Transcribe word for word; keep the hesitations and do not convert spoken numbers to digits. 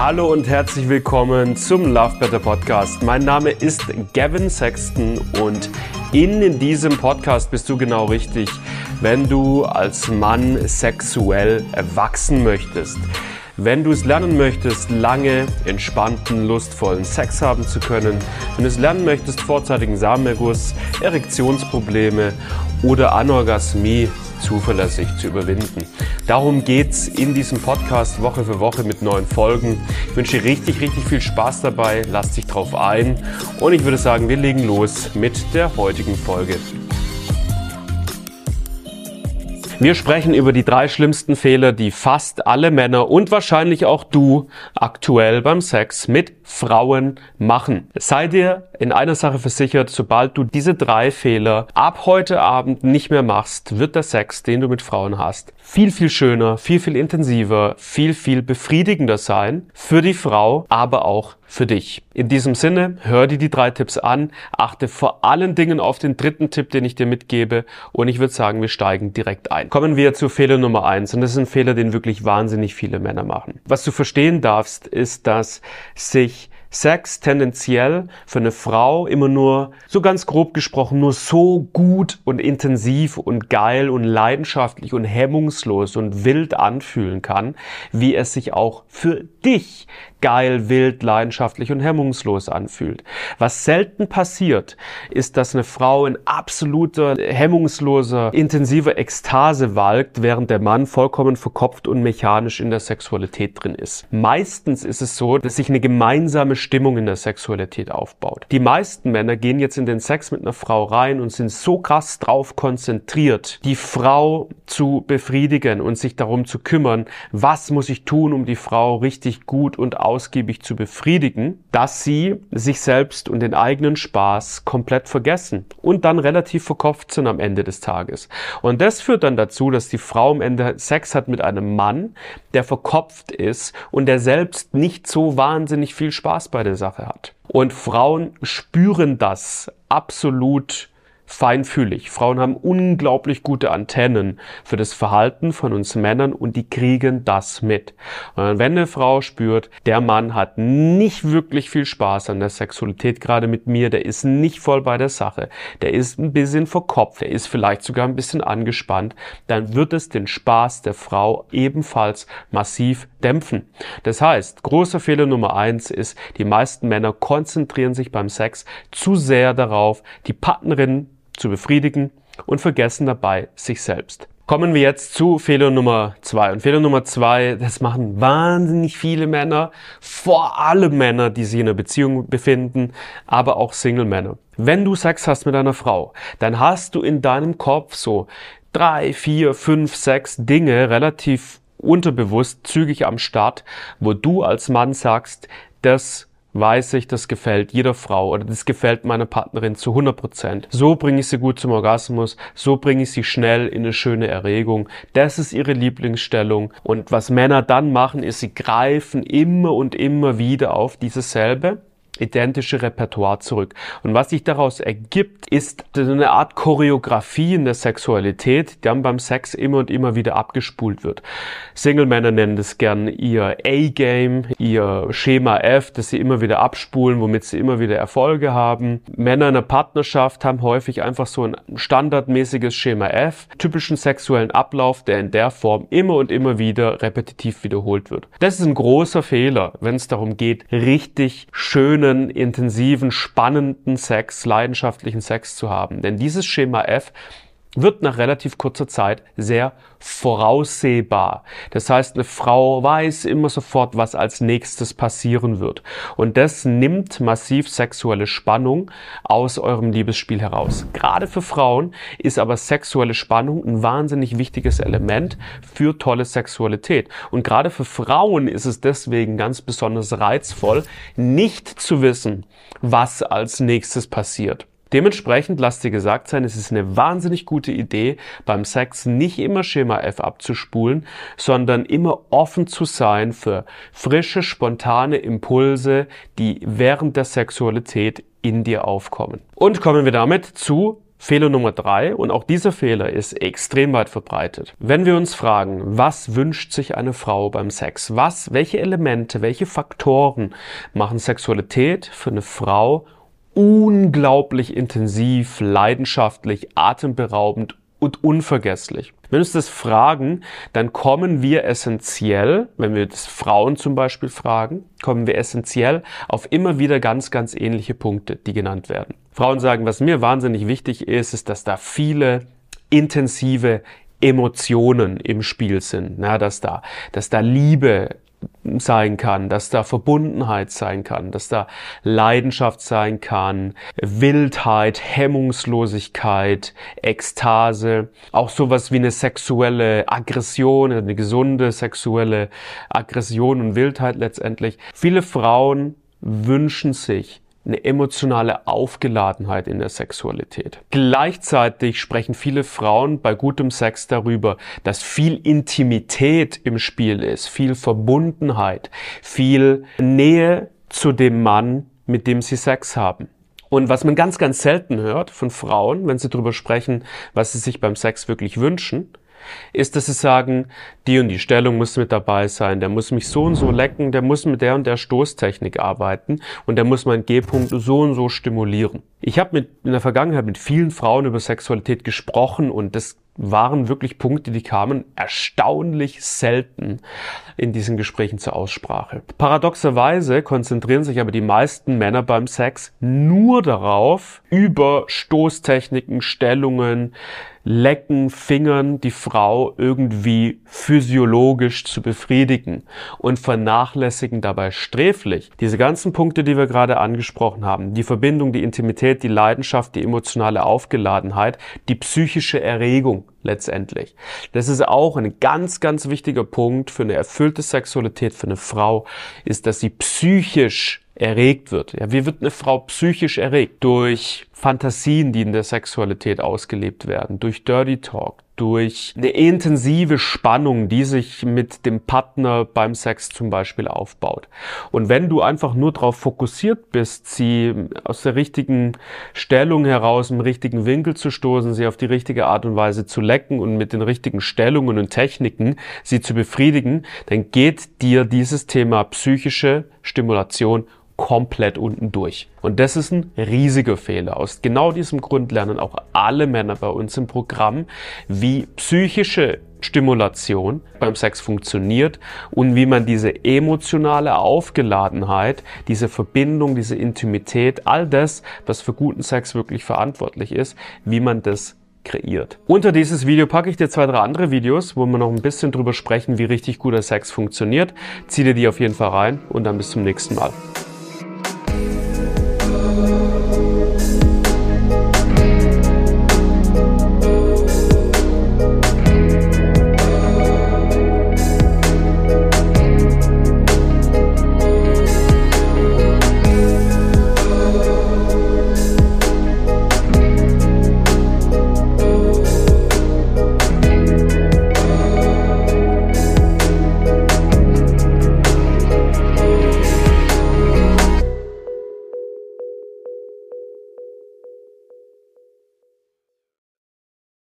Hallo und herzlich willkommen zum Love Better Podcast. Mein Name ist Gavin Sexton und in diesem Podcast bist du genau richtig, wenn du als Mann sexuell erwachsen möchtest. Wenn du es lernen möchtest, lange, entspannten, lustvollen Sex haben zu können, wenn du es lernen möchtest, vorzeitigen Samenerguss, Erektionsprobleme oder Anorgasmie zuverlässig zu überwinden. Darum geht's in diesem Podcast Woche für Woche mit neuen Folgen. Ich wünsche dir richtig, richtig viel Spaß dabei, lass dich drauf ein und ich würde sagen, wir legen los mit der heutigen Folge. Wir sprechen über die drei schlimmsten Fehler, die fast alle Männer und wahrscheinlich auch du aktuell beim Sex mit Frauen machen. Sei dir in einer Sache versichert, sobald du diese drei Fehler ab heute Abend nicht mehr machst, wird der Sex, den du mit Frauen hast, viel, viel schöner, viel, viel intensiver, viel, viel befriedigender sein für die Frau, aber auch für dich. In diesem Sinne, hör dir die drei Tipps an, achte vor allen Dingen auf den dritten Tipp, den ich dir mitgebe und ich würde sagen, wir steigen direkt ein. Kommen wir zu Fehler Nummer eins und das ist ein Fehler, den wirklich wahnsinnig viele Männer machen. Was du verstehen darfst, ist, dass sich Sex tendenziell für eine Frau immer nur, so ganz grob gesprochen, nur so gut und intensiv und geil und leidenschaftlich und hemmungslos und wild anfühlen kann, wie es sich auch für dich geil, wild, leidenschaftlich und hemmungslos anfühlt. Was selten passiert, ist, dass eine Frau in absoluter, hemmungsloser, intensiver Ekstase walkt, während der Mann vollkommen verkopft und mechanisch in der Sexualität drin ist. Meistens ist es so, dass sich eine gemeinsame Stimmung in der Sexualität aufbaut. Die meisten Männer gehen jetzt in den Sex mit einer Frau rein und sind so krass drauf konzentriert, die Frau zu befriedigen und sich darum zu kümmern, was muss ich tun, um die Frau richtig gut und ausgiebig zu befriedigen, dass sie sich selbst und den eigenen Spaß komplett vergessen und dann relativ verkopft sind am Ende des Tages. Und das führt dann dazu, dass die Frau am Ende Sex hat mit einem Mann, der verkopft ist und der selbst nicht so wahnsinnig viel Spaß bei der Sache hat. Und Frauen spüren das absolut feinfühlig. Frauen haben unglaublich gute Antennen für das Verhalten von uns Männern und die kriegen das mit. Und wenn eine Frau spürt, der Mann hat nicht wirklich viel Spaß an der Sexualität, gerade mit mir, der ist nicht voll bei der Sache, der ist ein bisschen verkopft, der ist vielleicht sogar ein bisschen angespannt, dann wird es den Spaß der Frau ebenfalls massiv dämpfen. Das heißt, großer Fehler Nummer eins ist, die meisten Männer konzentrieren sich beim Sex zu sehr darauf, die Partnerin zu befriedigen und vergessen dabei sich selbst. Kommen wir jetzt zu Fehler Nummer zwei. Und Fehler Nummer zwei, das machen wahnsinnig viele Männer, vor allem Männer, die sich in einer Beziehung befinden, aber auch Single-Männer. Wenn du Sex hast mit einer Frau, dann hast du in deinem Kopf so drei, vier, fünf, sechs Dinge relativ unterbewusst, zügig am Start, wo du als Mann sagst, das weiß ich, das gefällt jeder Frau oder das gefällt meiner Partnerin zu hundert Prozent. So bringe ich sie gut zum Orgasmus, so bringe ich sie schnell in eine schöne Erregung. Das ist ihre Lieblingsstellung. Und was Männer dann machen, ist, sie greifen immer und immer wieder auf dieses selbe identische Repertoire zurück. Und was sich daraus ergibt, ist eine Art Choreografie in der Sexualität, die dann beim Sex immer und immer wieder abgespult wird. Single-Männer nennen das gern ihr A-Game, ihr Schema F, das sie immer wieder abspulen, womit sie immer wieder Erfolge haben. Männer in einer Partnerschaft haben häufig einfach so ein standardmäßiges Schema F, typischen sexuellen Ablauf, der in der Form immer und immer wieder repetitiv wiederholt wird. Das ist ein großer Fehler, wenn es darum geht, richtig schönen, intensiven, spannenden Sex, leidenschaftlichen Sex zu haben. Denn dieses Schema F wird nach relativ kurzer Zeit sehr voraussehbar. Das heißt, eine Frau weiß immer sofort, was als nächstes passieren wird. Und das nimmt massiv sexuelle Spannung aus eurem Liebesspiel heraus. Gerade für Frauen ist aber sexuelle Spannung ein wahnsinnig wichtiges Element für tolle Sexualität. Und gerade für Frauen ist es deswegen ganz besonders reizvoll, nicht zu wissen, was als nächstes passiert. Dementsprechend, lass dir gesagt sein, es ist eine wahnsinnig gute Idee, beim Sex nicht immer Schema F abzuspulen, sondern immer offen zu sein für frische, spontane Impulse, die während der Sexualität in dir aufkommen. Und kommen wir damit zu Fehler Nummer drei, und auch dieser Fehler ist extrem weit verbreitet. Wenn wir uns fragen, was wünscht sich eine Frau beim Sex? Was, welche Elemente, welche Faktoren machen Sexualität für eine Frau unglaublich intensiv, leidenschaftlich, atemberaubend und unvergesslich? Wenn wir uns das fragen, dann kommen wir essentiell, wenn wir das Frauen zum Beispiel fragen, kommen wir essentiell auf immer wieder ganz, ganz ähnliche Punkte, die genannt werden. Frauen sagen, was mir wahnsinnig wichtig ist, ist, dass da viele intensive Emotionen im Spiel sind, na, dass da, dass da Liebe sein kann, dass da Verbundenheit sein kann, dass da Leidenschaft sein kann, Wildheit, Hemmungslosigkeit, Ekstase, auch sowas wie eine sexuelle Aggression, eine gesunde sexuelle Aggression und Wildheit letztendlich. Viele Frauen wünschen sich eine emotionale Aufgeladenheit in der Sexualität. Gleichzeitig sprechen viele Frauen bei gutem Sex darüber, dass viel Intimität im Spiel ist, viel Verbundenheit, viel Nähe zu dem Mann, mit dem sie Sex haben. Und was man ganz, ganz selten hört von Frauen, wenn sie darüber sprechen, was sie sich beim Sex wirklich wünschen, ist, dass sie sagen, die und die Stellung muss mit dabei sein, der muss mich so und so lecken, der muss mit der und der Stoßtechnik arbeiten und der muss meinen G-Punkt so und so stimulieren. Ich habe mit in der Vergangenheit mit vielen Frauen über Sexualität gesprochen und das waren wirklich Punkte, die kamen erstaunlich selten in diesen Gesprächen zur Aussprache. Paradoxerweise konzentrieren sich aber die meisten Männer beim Sex nur darauf, über Stoßtechniken, Stellungen, Lecken, Fingern die Frau irgendwie physiologisch zu befriedigen und vernachlässigen dabei sträflich diese ganzen Punkte, die wir gerade angesprochen haben. Die Verbindung, die Intimität, die Leidenschaft, die emotionale Aufgeladenheit, die psychische Erregung letztendlich. Das ist auch ein ganz, ganz wichtiger Punkt für eine erfüllte Sexualität für eine Frau, ist, dass sie psychisch erregt wird. Ja, wie wird eine Frau psychisch erregt? Durch Fantasien, die in der Sexualität ausgelebt werden, durch Dirty Talk, durch eine intensive Spannung, die sich mit dem Partner beim Sex zum Beispiel aufbaut. Und wenn du einfach nur darauf fokussiert bist, sie aus der richtigen Stellung heraus, im richtigen Winkel zu stoßen, sie auf die richtige Art und Weise zu lecken und mit den richtigen Stellungen und Techniken sie zu befriedigen, dann geht dir dieses Thema psychische Stimulation komplett unten durch. Und das ist ein riesiger Fehler. Aus genau diesem Grund lernen auch alle Männer bei uns im Programm, wie psychische Stimulation beim Sex funktioniert und wie man diese emotionale Aufgeladenheit, diese Verbindung, diese Intimität, all das, was für guten Sex wirklich verantwortlich ist, wie man das kreiert. Unter dieses Video packe ich dir zwei, drei andere Videos, wo wir noch ein bisschen drüber sprechen, wie richtig guter Sex funktioniert. Zieh dir die auf jeden Fall rein und dann bis zum nächsten Mal.